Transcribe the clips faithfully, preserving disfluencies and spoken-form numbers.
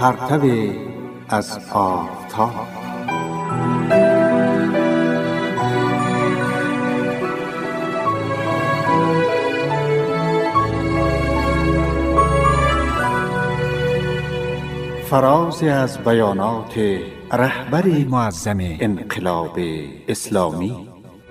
پرتو از آفتاب. فرازی از بیانات رهبر معظم انقلاب اسلامی.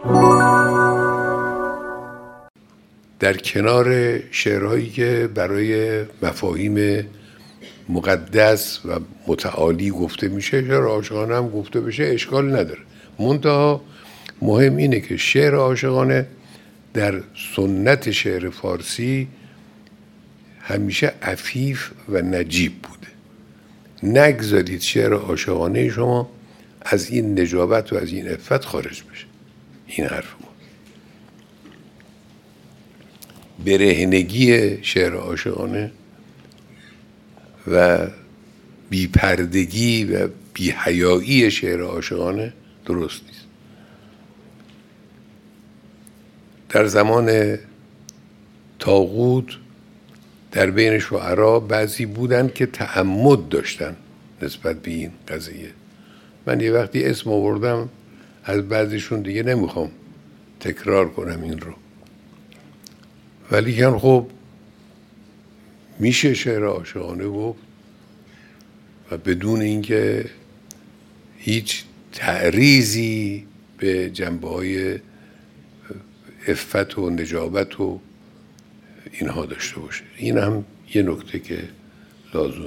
در کنار شعرهایی که برای مفاهیم مقدس و متعالی گفته میشه، شعر عاشقانه هم گفته بشه اشکال نداره. منتها مهم اینه که شعر عاشقانه در سنت شعر فارسی همیشه عفیف و نجیب بوده. نگذارید شعر عاشقانه شما از این نجابت و از این عفت خارج بشه. این حرف ما. برهنگی شعر عاشقانه و بیپردگی و بی‌حیایی شعر عاشقانه درست نیست. در زمان طاغوت در بین شعرا بعضی بودن که تعمد داشتن نسبت به این قضیه. من یه وقتی اسم آوردم از بعضیشون، دیگه نمیخوام تکرار کنم این رو، ولی کن خب میشه شعر عاشقانه گفت و بدون اینکه هیچ تعریضی به جنبه‌های عفت و نجابت و اینها داشته باشه. این هم یه نکته که لازمه.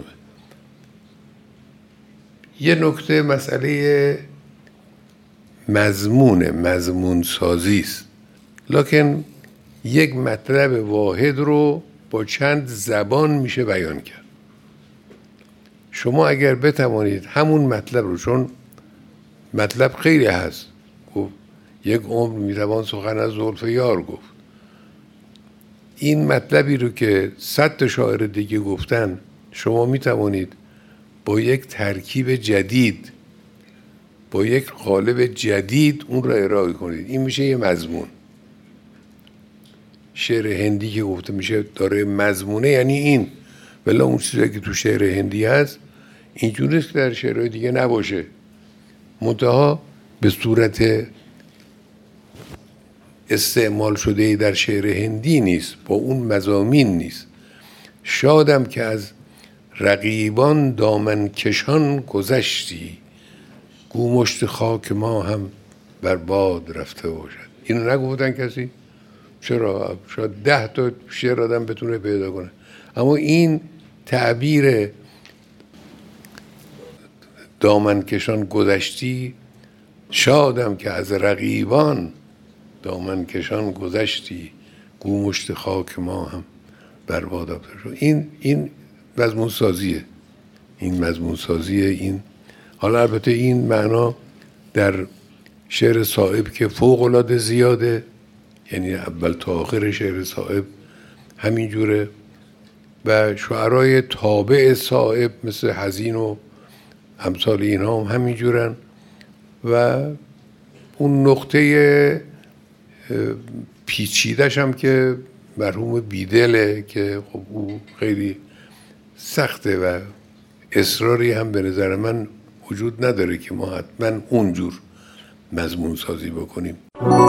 یه نکته مسئله مضمون مضمون سازی است. لکن یک مطلب واحد رو با چند زبان میشه بیان کرد. شما اگر بتوانید همون مطلب رو، چون مطلب خیلی هست، گفت یک عمر میتوان سخن از زلف یار گفت، این مطلبی رو که صد تا شاعر دیگه گفتن شما میتوانید با یک ترکیب جدید، با یک قالب جدید اون رو ارائه کنید. این میشه یه مضمون. شعر هندی که گفته میشه داره مضمونه، یعنی این. ولی اون چیزی که تو شعر هندی هست اینجوری نیست که در شعرهای دیگه نباشه، منتها به صورت استعمال شده در شعر هندی نیست، با اون مضامین نیست. شادم که از رقیبان دامن کشان گذشتی، گو مشت خاک ما هم بر باد رفته باشد. اینو نگفتن کسی؟ چرا؟ شاید ده تا شعر آدم بتونه پیدا کنه، اما این تعبیر دامن کشان گذشتی، شادم که از رقیبان دامن کشان گذشتی، گو مشت خاک ما هم بر باد رفته شد. این این مضمون سازیه. این مضمون سازیه. این حالا البته این معنا در شعر صائب که فوق العاده زیاده، یعنی اول تا آخر شعر صائب همین جوره، و شعرهای تابع صائب مثل حزین و امثال اینها هم همین جورن. و اون نقطه پیچیدش هم که مرحوم بیدله که خب او خیلی سخته و اصراری هم به نظر من وجود نداره که ما حتما اونجور مضمون سازی بکنیم.